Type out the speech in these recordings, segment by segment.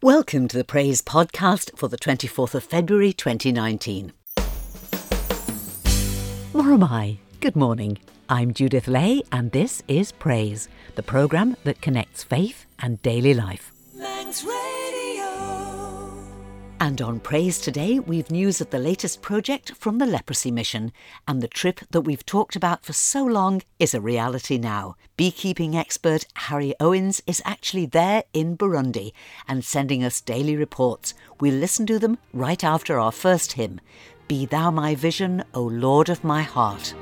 Welcome to the Praise podcast for the 24th of February 2019. Or am I? Good morning. I'm Judith Lay and this is Praise, the programme that connects faith and daily life. Manx Radio. And on Praise today, we've news of the latest project from the Leprosy Mission, and the trip that we've talked about for so long is a reality now. Beekeeping expert Harry Owens is actually there in Burundi and sending us daily reports. We'll listen to them right after our first hymn, Be Thou My Vision, O Lord of My Heart.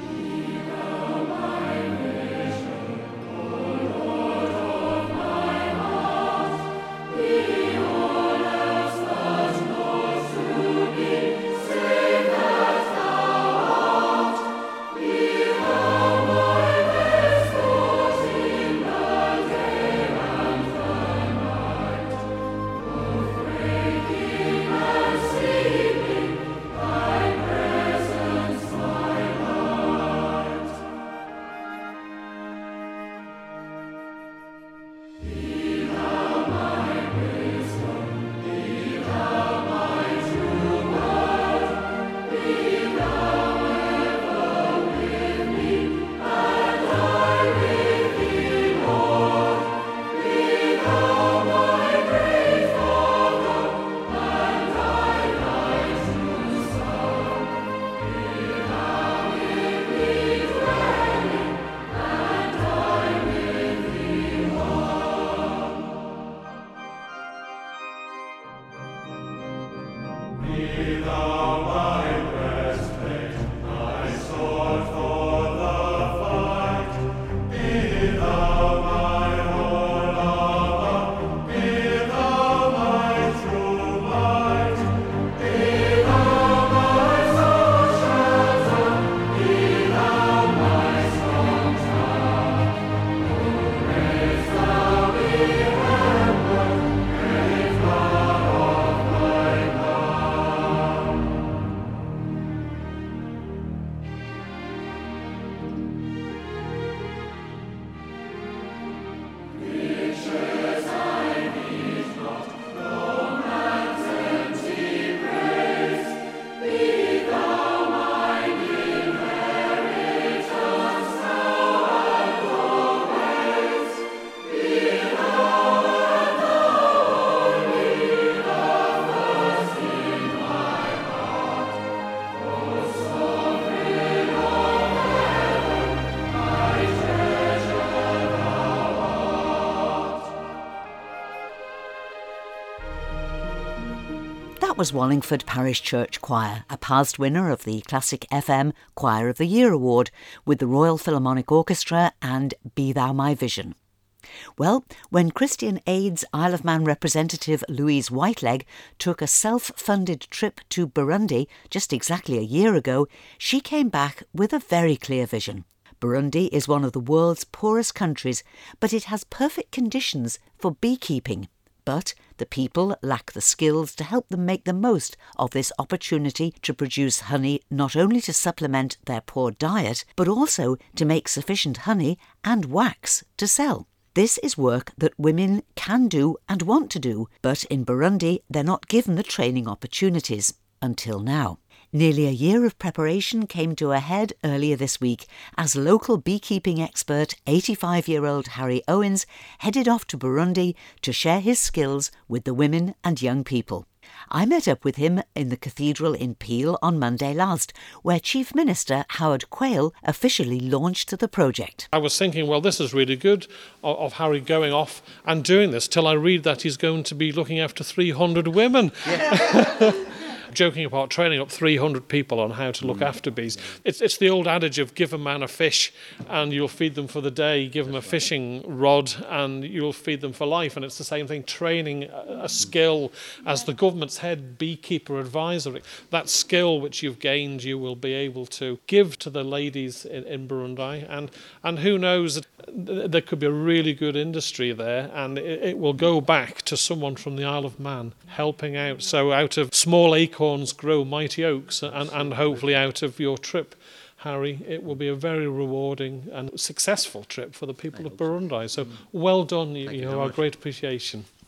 That was Wallingford Parish Church Choir, a past winner of the Classic FM Choir of the Year Award with the Royal Philharmonic Orchestra and Be Thou My Vision. Well, when Christian Aid's Isle of Man representative Louise Whiteleg took a self-funded trip to Burundi just exactly a year ago, she came back with a very clear vision. Burundi is one of the world's poorest countries, but it has perfect conditions for beekeeping. But the people lack the skills to help them make the most of this opportunity to produce honey not only to supplement their poor diet, but also to make sufficient honey and wax to sell. This is work that women can do and want to do, but in Burundi they're not given the training opportunities until now. Nearly a year of preparation came to a head earlier this week as local beekeeping expert 85-year-old Harry Owens headed off to Burundi to share his skills with the women and young people. I met up with him in the cathedral in Peel on Monday last, where Chief Minister Howard Quayle officially launched the project. I was thinking, well, this is really good of Harry going off and doing this till I read that he's going to be looking after 300 women. Yeah. Joking apart, training up 300 people on how to look after bees. It's the old adage of give a man a fish and you'll feed them for the day, give them a fishing rod and you'll feed them for life. And it's the same thing, training a skill as the government's head beekeeper advisory. That skill which you've gained you will be able to give to the ladies in Burundi. And who knows, there could be a really good industry there and it will go back to someone from the Isle of Man helping out. So out of small acorns grow mighty oaks, and hopefully out of your trip, Harry, it will be a very rewarding and successful trip for the people of Burundi. So well done, you have our great appreciation.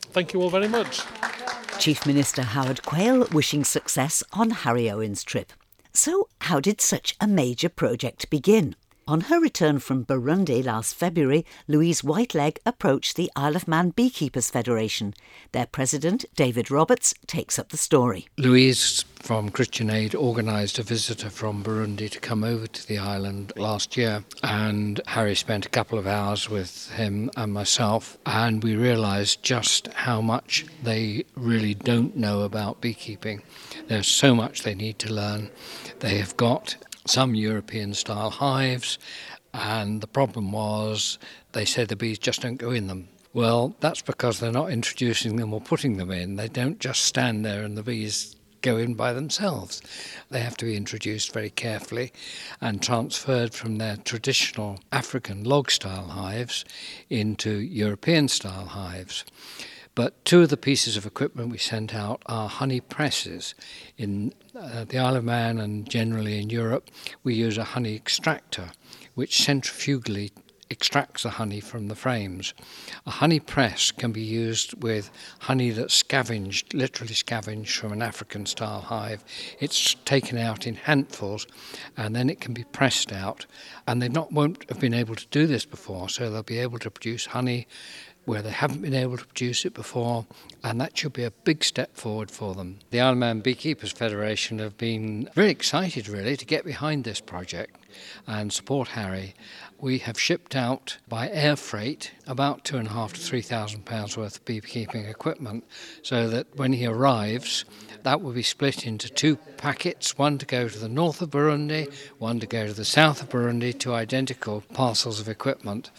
Thank you all very much. Chief Minister Howard Quayle wishing success on Harry Owen's trip. So, how did such a major project begin? On her return from Burundi last February, Louise Whiteleg approached the Isle of Man Beekeepers Federation. Their president, David Roberts, takes up the story. Louise from Christian Aid organised a visitor from Burundi to come over to the island last year, and Harry spent a couple of hours with him and myself, and we realised just how much they really don't know about beekeeping. There's so much they need to learn. They have got some European-style hives, and the problem was they said the bees just don't go in them. Well, that's because they're not introducing them or putting them in. They don't just stand there and the bees go in by themselves. They have to be introduced very carefully and transferred from their traditional African log-style hives into European-style hives. But two of the pieces of equipment we sent out are honey presses. In the Isle of Man and generally in Europe, we use a honey extractor, which centrifugally extracts the honey from the frames. A honey press can be used with honey that's scavenged, literally scavenged from an African-style hive. It's taken out in handfuls, and then it can be pressed out. And they won't have been able to do this before, so they'll be able to produce honey where they haven't been able to produce it before, and that should be a big step forward for them. The Isle of Man Beekeepers Federation have been very excited, really, to get behind this project and support Harry. We have shipped out by air freight about £2,500 to £3,000 worth of beekeeping equipment, so that when he arrives, that will be split into two packets, one to go to the north of Burundi, one to go to the south of Burundi, two identical parcels of equipment.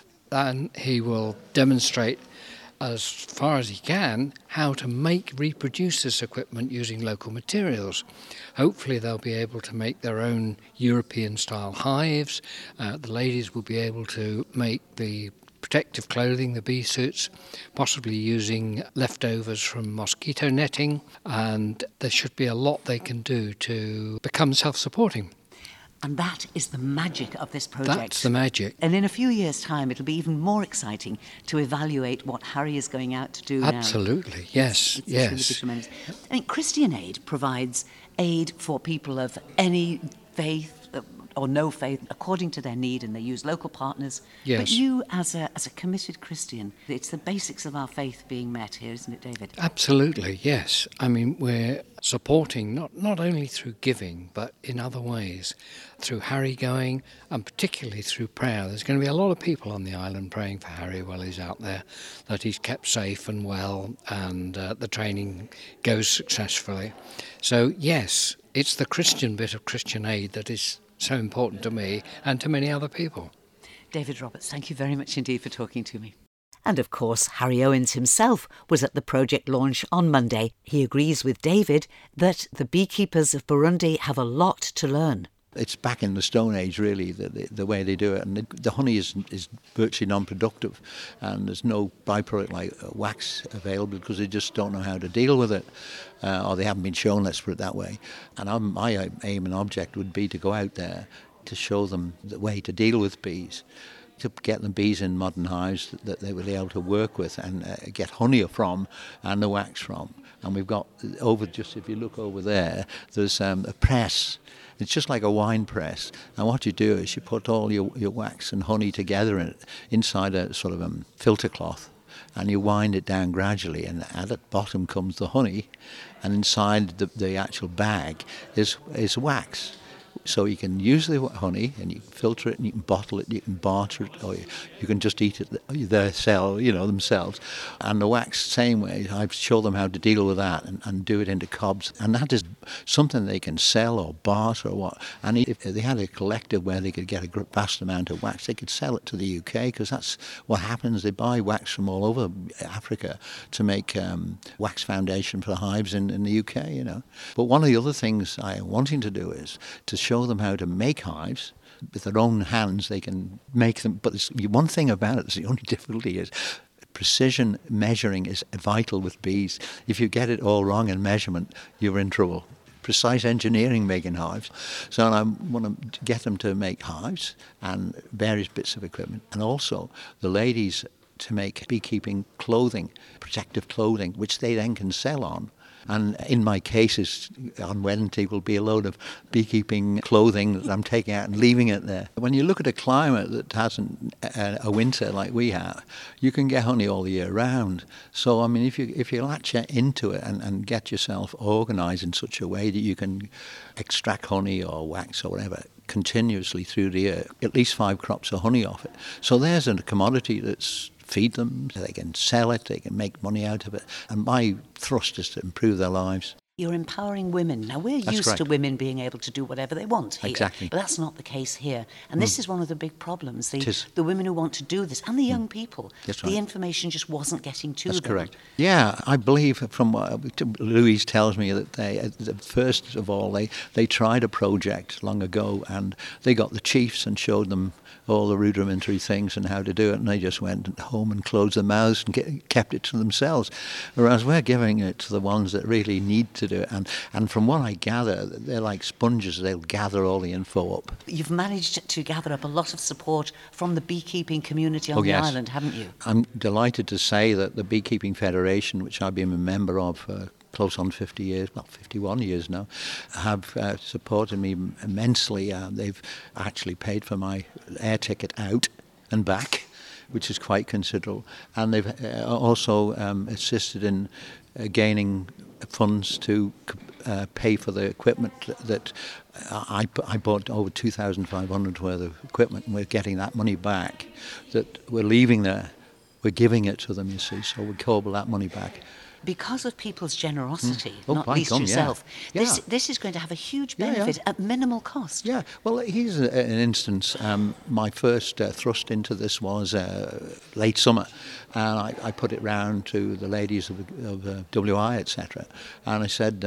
And he will demonstrate as far as he can how to reproduce this equipment using local materials. Hopefully they'll be able to make their own European-style hives. The ladies will be able to make the protective clothing, the bee suits, possibly using leftovers from mosquito netting, and there should be a lot they can do to become self-supporting. And that is the magic of this project. That's the magic. And in a few years' time, it'll be even more exciting to evaluate what Harry is going out to do now. Absolutely, yes, yes. It's really tremendous. I mean, Christian Aid provides aid for people of any faith or no faith, according to their need, and they use local partners. Yes. But you, as a committed Christian, it's the basics of our faith being met here, isn't it, David? Absolutely, yes. I mean, we're supporting not only through giving, but in other ways, through Harry going, and particularly through prayer. There's going to be a lot of people on the island praying for Harry while he's out there, that he's kept safe and well, and the training goes successfully. So, yes, it's the Christian bit of Christian Aid that is so important to me and to many other people. David Roberts, thank you very much indeed for talking to me. And of course, Harry Owens himself was at the project launch on Monday. He agrees with David that the beekeepers of Burundi have a lot to learn. It's back in the Stone Age, really, the way they do it. And the honey is virtually non-productive, and there's no byproduct like wax available because they just don't know how to deal with it, or they haven't been shown, let's put it that way. And my aim and object would be to go out there to show them the way to deal with bees, to get the bees in modern hives that they will be able to work with and get honey from and the wax from. And we've got if you look over there, there's a press. It's just like a wine press, and what you do is you put all your wax and honey together inside a sort of filter cloth, and you wind it down gradually, and at the bottom comes the honey, and inside the actual bag is wax. So you can use the honey and you can filter it and you can bottle it, you can barter it, or you can just eat it themselves. And the wax, same way, I show them how to deal with that and do it into cobs. And that is something they can sell or barter or what. And if they had a collective where they could get a vast amount of wax, they could sell it to the UK, because that's what happens. They buy wax from all over Africa to make wax foundation for the hives in the UK, you know. But one of the other things I am wanting to do is to show them how to make hives with their own hands. They can make them, but one thing about it, the only difficulty is precision measuring is vital with bees. If you get it all wrong in measurement, you're in trouble. Precise engineering making hives. So I want to get them to make hives and various bits of equipment. And also the ladies to make beekeeping clothing, protective clothing, which they then can sell on. And in my cases, on Wednesday will be a load of beekeeping clothing that I'm taking out and leaving it there. When you look at a climate that hasn't a winter like we have, you can get honey all the year round. So, I mean, if you latch into it and get yourself organised in such a way that you can extract honey or wax or whatever continuously through the year, at least 5 crops of honey off it. So there's a commodity that's feed them, they can sell it, they can make money out of it. And my thrust is to improve their lives. You're empowering women. Now, we're used to women being able to do whatever they want here. Exactly. But that's not the case here. And this is one of the big problems. The women who want to do this, and the young people, That's right. The information just wasn't getting to them. That's correct. Yeah, I believe from what Louise tells me that first of all, they tried a project long ago and they got the chiefs and showed them all the rudimentary things and how to do it, and they just went home and closed their mouths and kept it to themselves. Whereas we're giving it to the ones that really need to do it. And from what I gather, they're like sponges. They'll gather all the info up. You've managed to gather up a lot of support from the beekeeping community on the island, haven't you? I'm delighted to say that the Beekeeping Federation, which I've been a member of for close on 50 years, well, 51 years now, have supported me immensely. They've actually paid for my air ticket out and back, which is quite considerable. And they've also assisted in gaining funds to pay for the equipment that I bought over 2,500 worth of equipment, and we're getting that money back that we're leaving there. We're giving it to them, you see, so we cobble that money back. Because of people's generosity, not least yourself, this is going to have a huge benefit at minimal cost. Yeah, well, here's an instance. My first thrust into this was late summer, and I put it round to the ladies of WI, etc. And I said,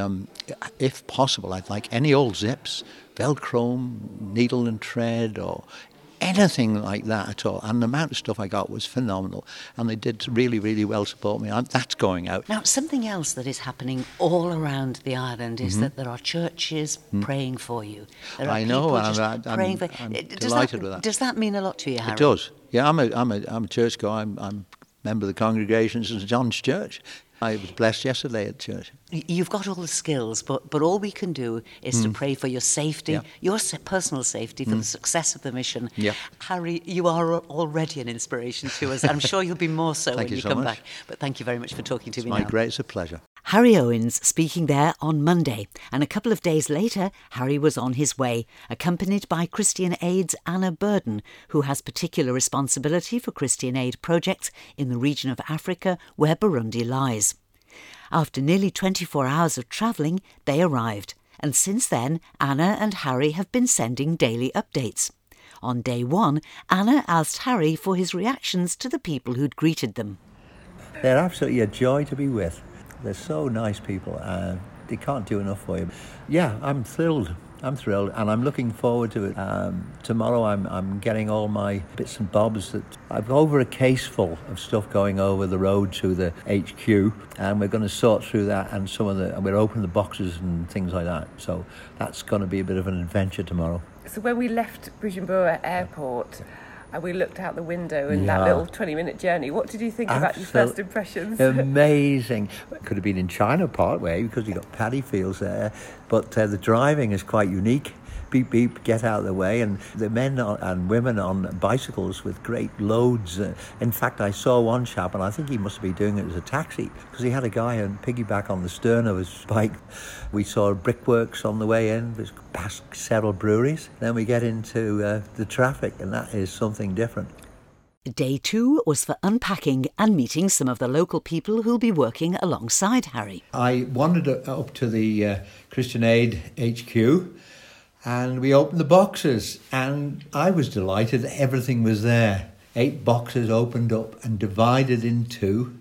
if possible, I'd like any old zips, Velcro, needle and thread, or anything like that at all. And the amount of stuff I got was phenomenal. And they did really, really well support me. That's going out. Now, something else that is happening all around the island is that there are churches praying for you. There are I know. I'm delighted with that. Does that mean a lot to you, Harry? It does. Yeah, I'm a churchgoer. I'm a member of the congregation of St John's Church. I was blessed yesterday at church. You've got all the skills, but all we can do is to pray for your safety, your personal safety, for the success of the mission. Yeah. Harry, you are already an inspiration to us. I'm sure you'll be more so when you come back. But thank you very much for talking to me now. It's my greatest pleasure. Harry Owens speaking there on Monday, and a couple of days later, Harry was on his way, accompanied by Christian Aid's Anna Burden, who has particular responsibility for Christian Aid projects in the region of Africa where Burundi lies. After nearly 24 hours of travelling, they arrived, and since then, Anna and Harry have been sending daily updates. On day 1, Anna asked Harry for his reactions to the people who'd greeted them. They're absolutely a joy to be with. They're so nice people. They can't do enough for you. Yeah, I'm thrilled. And I'm looking forward to it. Tomorrow I'm getting all my bits and bobs. I've over a case full of stuff going over the road to the HQ, and we're going to sort through that and we're opening the boxes and things like that. So that's going to be a bit of an adventure tomorrow. So when we left Bujumbura Airport, and we looked out the window in that little 20-minute journey, what did you think about your first impressions? Amazing. Could have been in China part way because you've got paddy fields there, but the driving is quite unique. Beep, beep, get out of the way. And the men and women on bicycles with great loads. In fact, I saw one chap, and I think he must be doing it as a taxi, because he had a guy on piggyback on the stern of his bike. We saw brickworks on the way in, past several breweries. Then we get into the traffic, and that is something different. Day 2 was for unpacking and meeting some of the local people who'll be working alongside Harry. I wandered up to the Christian Aid HQ, and we opened the boxes, and I was delighted that everything was there. 8 boxes opened up and divided in 2.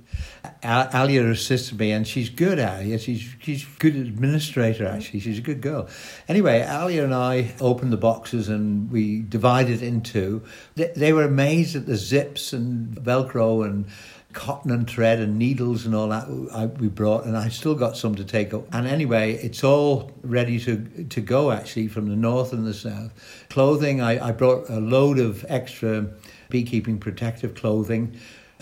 Alia assisted me, and she's good, Alia. She's a good administrator, actually. She's a good girl. Anyway, Alia and I opened the boxes and we divided in 2. They were amazed at the zips and Velcro and cotton and thread and needles and all that we brought, and I still got some to take up. And anyway, it's all ready to go, actually, from the north and the south. Clothing, I brought a load of extra beekeeping protective clothing,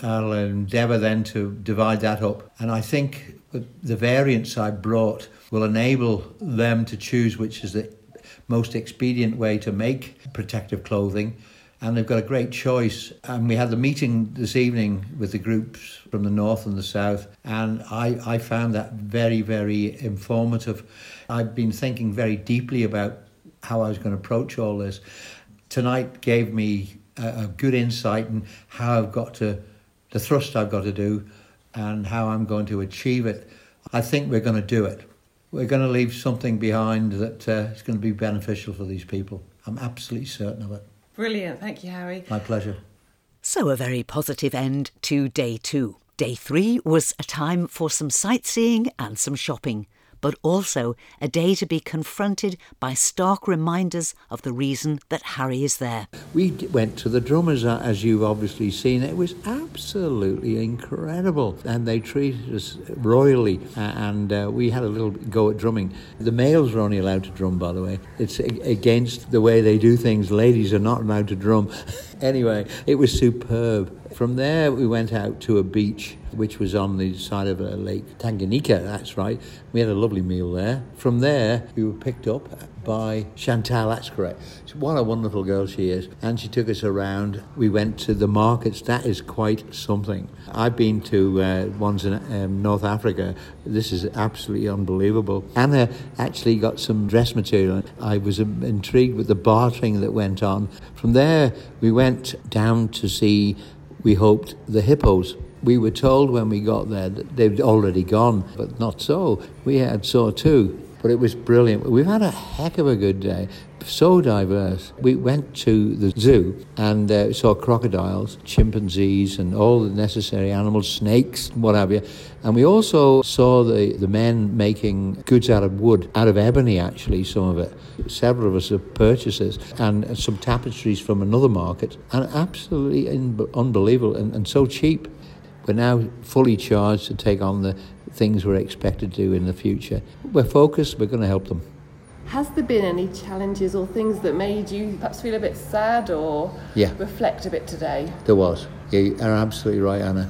I'll endeavour then to divide that up. And I think the variants I brought will enable them to choose which is the most expedient way to make protective clothing. And they've got a great choice. And we had the meeting this evening with the groups from the north and the south, and I found that very, very informative. I've been thinking very deeply about how I was going to approach all this. Tonight gave me a good insight in how I've got to, the thrust I've got to do, and how I'm going to achieve it. I think we're going to do it. We're going to leave something behind that is going to be beneficial for these people. I'm absolutely certain of it. Brilliant. Thank you, Harry. My pleasure. So a very positive end to day 2. Day 3 was a time for some sightseeing and some shopping, but also a day to be confronted by stark reminders of the reason that Harry is there. We went to the drummers, as you've obviously seen. It was absolutely incredible, and they treated us royally, and we had a little go at drumming. The males are only allowed to drum, by the way. It's against the way they do things. Ladies are not allowed to drum. Anyway, it was superb. From there, we went out to a beach, which was on the side of Lake Tanganyika, that's right. We had a lovely meal there. From there, we were picked up by Chantal, that's correct. What a wonderful girl she is. And she took us around. We went to the markets. That is quite something. I've been to ones in North Africa. This is absolutely unbelievable. Anna actually got some dress material. I was intrigued with the bartering that went on. From there, we went down to see, we hoped, the hippos. We were told when we got there that they'd already gone, but not so. We saw too, but it was brilliant. We've had a heck of a good day, so diverse. We went to the zoo and saw crocodiles, chimpanzees, and all the necessary animals, snakes, what have you. And we also saw the men making goods out of wood, out of ebony actually, some of it. Several of us have purchased this, and some tapestries from another market, and absolutely unbelievable and so cheap. We're now fully charged to take on the things we're expected to do in the future. We're focused, we're going to help them. Has there been any challenges or things that made you perhaps feel a bit sad or reflect a bit today? There was. Yeah, you're absolutely right, Anna.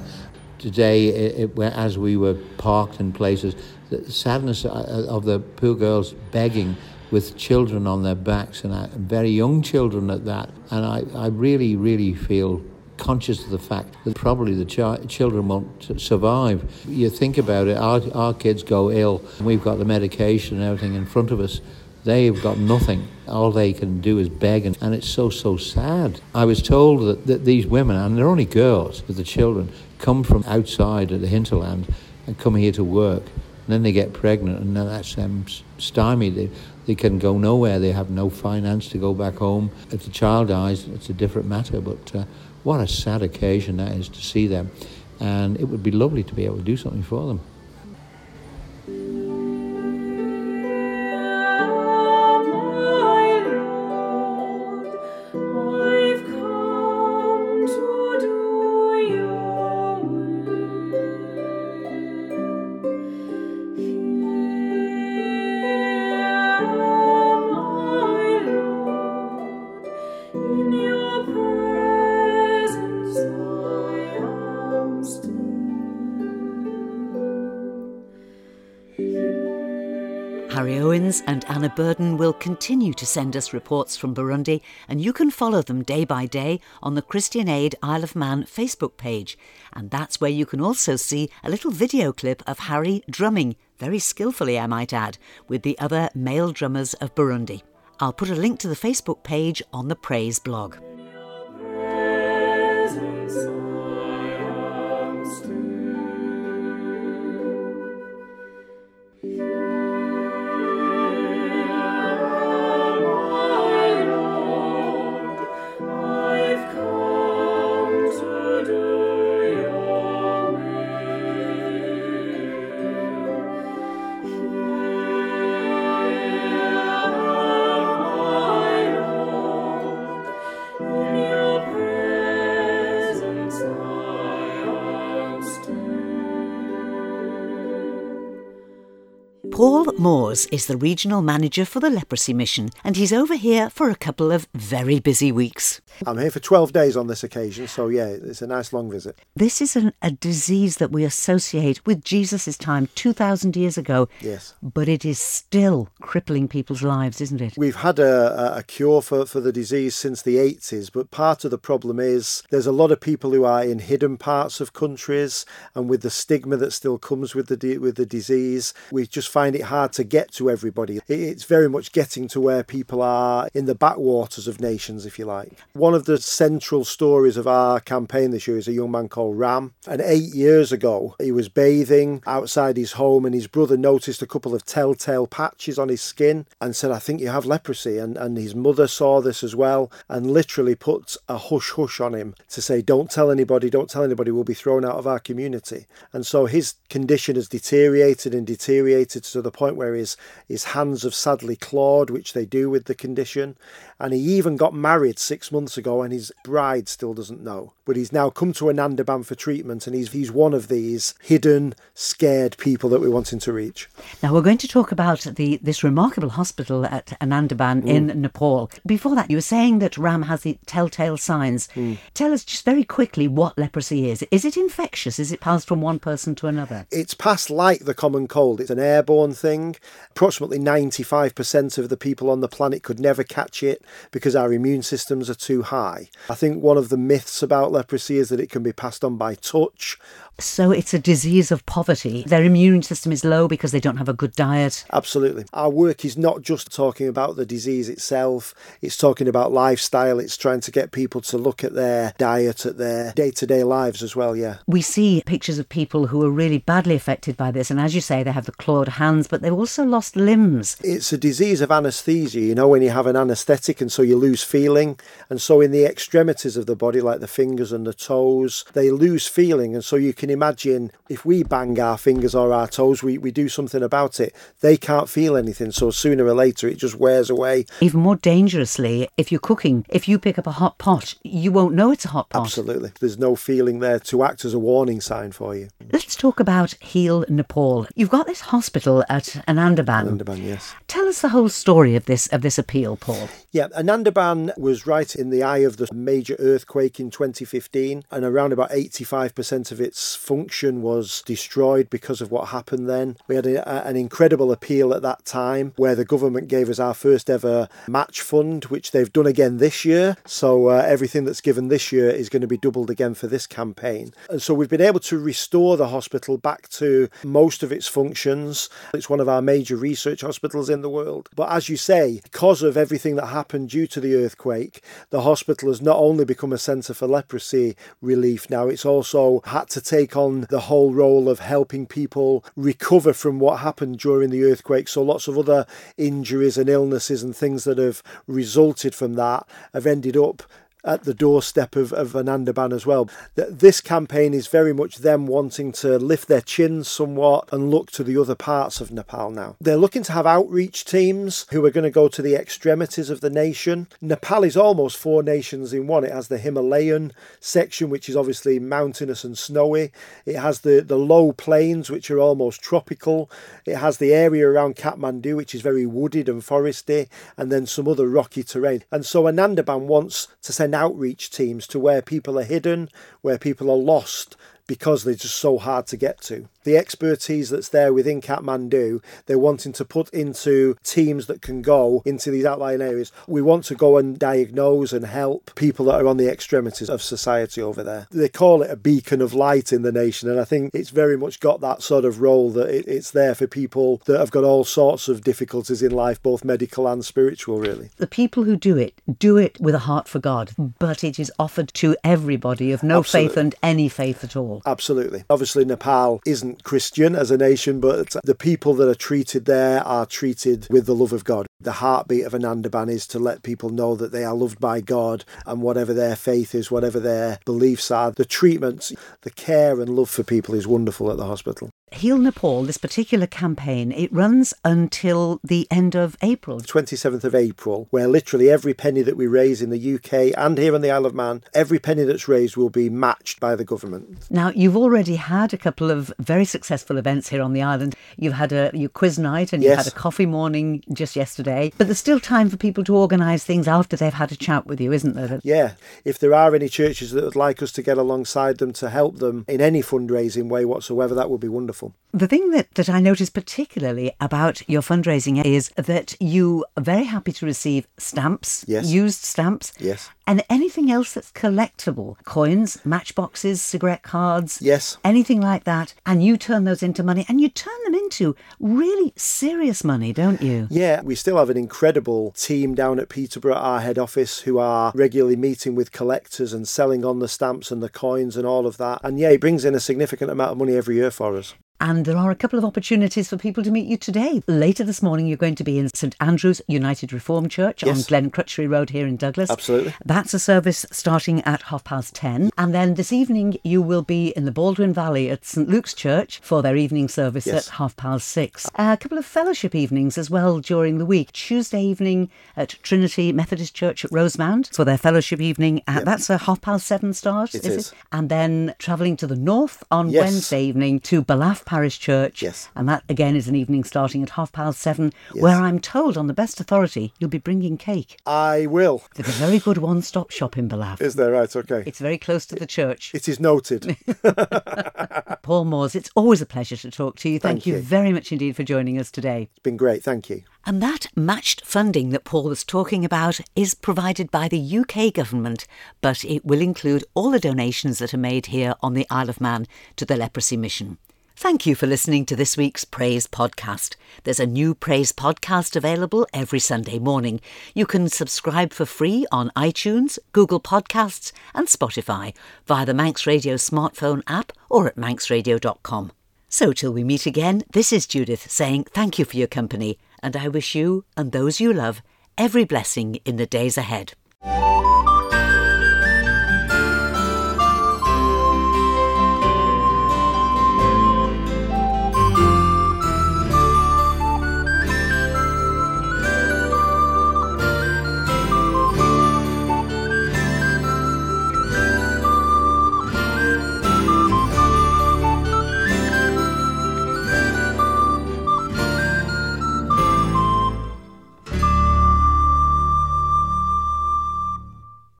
Today, as we were parked in places, the sadness of the poor girls begging with children on their backs, and very young children at that. And I really, really feel conscious of the fact that probably the children won't survive. You think about it, our kids go ill, and we've got the medication and everything in front of us. They've got nothing. All they can do is beg, and it's so sad. I was told that these women, and they're only girls with the children, come from outside of the hinterland and come here to work, and then they get pregnant, and then that's them stymied. They can go nowhere. They have no finance to go back home. If the child dies, it's a different matter, but what a sad occasion that is to see them. And it would be lovely to be able to do something for them. Harry Owens and Anna Burden will continue to send us reports from Burundi, and you can follow them day by day on the Christian Aid Isle of Man Facebook page. And that's where you can also see a little video clip of Harry drumming, very skillfully I might add, with the other male drummers of Burundi. I'll put a link to the Facebook page on the Praise blog. Paul Moores is the regional manager for the leprosy mission, and he's over here for a couple of very busy weeks. I'm here for 12 days on this occasion, so yeah, it's a nice long visit. This is a disease that we associate with Jesus' time 2,000 years ago. Yes. But it is still crippling people's lives, isn't it? We've had a cure for the disease since the 80s, but part of the problem is there's a lot of people who are in hidden parts of countries, and with the stigma that still comes with the disease, we just find it hard to get to everybody. It's very much getting to where people are in the backwaters of nations, if you like. One of the central stories of our campaign this year is a young man called Ram. And 8 years ago, he was bathing outside his home and his brother noticed a couple of telltale patches on his skin and said, "I think you have leprosy." And his mother saw this as well and literally put a hush-hush on him to say, don't tell anybody, we'll be thrown out of our community. And so his condition has deteriorated to the point where his hands have sadly clawed, which they do with the condition. And he even got married 6 months ago and his bride still doesn't know. But he's now come to Anandaban for treatment, and he's one of these hidden, scared people that we're wanting to reach. Now, we're going to talk about this remarkable hospital at Anandaban in Nepal. Before that, you were saying that Ram has the telltale signs. Tell us just very quickly what leprosy is. Is it infectious? Is it passed from one person to another? It's passed like the common cold. It's an airborne thing. Approximately 95% of the people on the planet could never catch it because our immune systems are too high. I think one of the myths about leprosy is that it can be passed on by touch. So it's a disease of poverty. Their immune system is low because they don't have a good diet. Absolutely. Our work is not just talking about the disease itself. It's talking about lifestyle. It's trying to get people to look at their diet, at their day-to-day lives as well, yeah. We see pictures of people who are really badly affected by this. And as you say, they have the clawed hands, but they've also lost limbs. It's a disease of anaesthesia, when you have an anaesthetic and so you lose feeling. And so in the extremities of the body, like the fingers and the toes, they lose feeling. And so you can imagine if we bang our fingers or our toes, we do something about it. They can't feel anything, so sooner or later it just wears away. Even more dangerously, if you're cooking, if you pick up a hot pot, you won't know it's a hot pot. Absolutely. There's no feeling there to act as a warning sign for you. Let's talk about Heal Nepal. You've got this hospital at Anandaban. Anandaban, yes. Tell us the whole story of this appeal, Paul. Yeah, Anandaban was right in the eye of the major earthquake in 2015, and around about 85% of its function was destroyed because of what happened then. We had an incredible appeal at that time where the government gave us our first ever match fund, which they've done again this year. So everything that's given this year is going to be doubled again for this campaign. And so we've been able to restore the hospital back to most of its functions. It's one of our major research hospitals in the world. But as you say, because of everything that happened due to the earthquake, the hospital has not only become a centre for leprosy relief now, it's also had to take on the whole role of helping people recover from what happened during the earthquake. So lots of other injuries and illnesses and things that have resulted from that have ended up at the doorstep of Anandaban as well. This campaign is very much them wanting to lift their chins somewhat and look to the other parts of Nepal now. They're looking to have outreach teams who are going to go to the extremities of the nation. Nepal is almost 4 nations in one. It has the Himalayan section, which is obviously mountainous and snowy. It has the low plains, which are almost tropical. It has the area around Kathmandu, which is very wooded and foresty, and then some other rocky terrain. And so Anandaban wants to send outreach teams to where people are hidden, where people are lost because they're just so hard to get to. The expertise that's there within Kathmandu, they're wanting to put into teams that can go into these outlying areas. We want to go and diagnose and help people that are on the extremities of society over there. They call it a beacon of light in the nation, and I think it's very much got that sort of role that it's there for people that have got all sorts of difficulties in life, both medical and spiritual, really. The people who do it with a heart for God, but it is offered to everybody of no faith and any faith at all. Absolutely. Obviously, Nepal isn't Christian as a nation, but the people that are treated there are treated with the love of God. The heartbeat of Anandaban is to let people know that they are loved by God, and whatever their faith is, whatever their beliefs are, the treatment, the care and love for people is wonderful at the hospital. Heal Nepal, this particular campaign, it runs until the end of April. 27th of April, where literally every penny that we raise in the UK and here on the Isle of Man, every penny that's raised will be matched by the government. Now, you've already had a couple of very successful events here on the island. You've had your quiz night and you've had a coffee morning just yesterday. But there's still time for people to organise things after they've had a chat with you, isn't there? Yeah. If there are any churches that would like us to get alongside them to help them in any fundraising way whatsoever, that would be wonderful. The thing that I noticed particularly about your fundraising is that you are very happy to receive stamps, used stamps, and anything else that's collectible, coins, matchboxes, cigarette cards, anything like that, and you turn those into money, and you turn them into really serious money, don't you? Yeah, we still have an incredible team down at Peterborough, our head office, who are regularly meeting with collectors and selling on the stamps and the coins and all of that. And yeah, it brings in a significant amount of money every year for us. And there are a couple of opportunities for people to meet you today. Later this morning, you're going to be in St Andrew's United Reformed Church on Glen Crutchery Road here in Douglas. Absolutely. That's a service starting at 10:30. And then this evening, you will be in the Baldwin Valley at St Luke's Church for their evening service at 6:30. A couple of fellowship evenings as well during the week. Tuesday evening at Trinity Methodist Church at Rosemount for their fellowship evening. That's a 7:30 start, is it? And then travelling to the north on Wednesday evening to Ballaugh Parish Church. And that again is an evening starting at 7:30, where I'm told on the best authority you'll be bringing cake. I will. There's a very good one-stop shop in Ballaugh. Is there? Right, okay. It's very close to the church. It is noted. Paul Moores, it's always a pleasure to talk to you. Thank you very much indeed for joining us today. It's been great, thank you. And that matched funding that Paul was talking about is provided by the UK government, but it will include all the donations that are made here on the Isle of Man to the Leprosy Mission. Thank you for listening to this week's Praise Podcast. There's a new Praise Podcast available every Sunday morning. You can subscribe for free on iTunes, Google Podcasts and Spotify via the Manx Radio smartphone app or at manxradio.com. So till we meet again, this is Judith saying thank you for your company, and I wish you and those you love every blessing in the days ahead.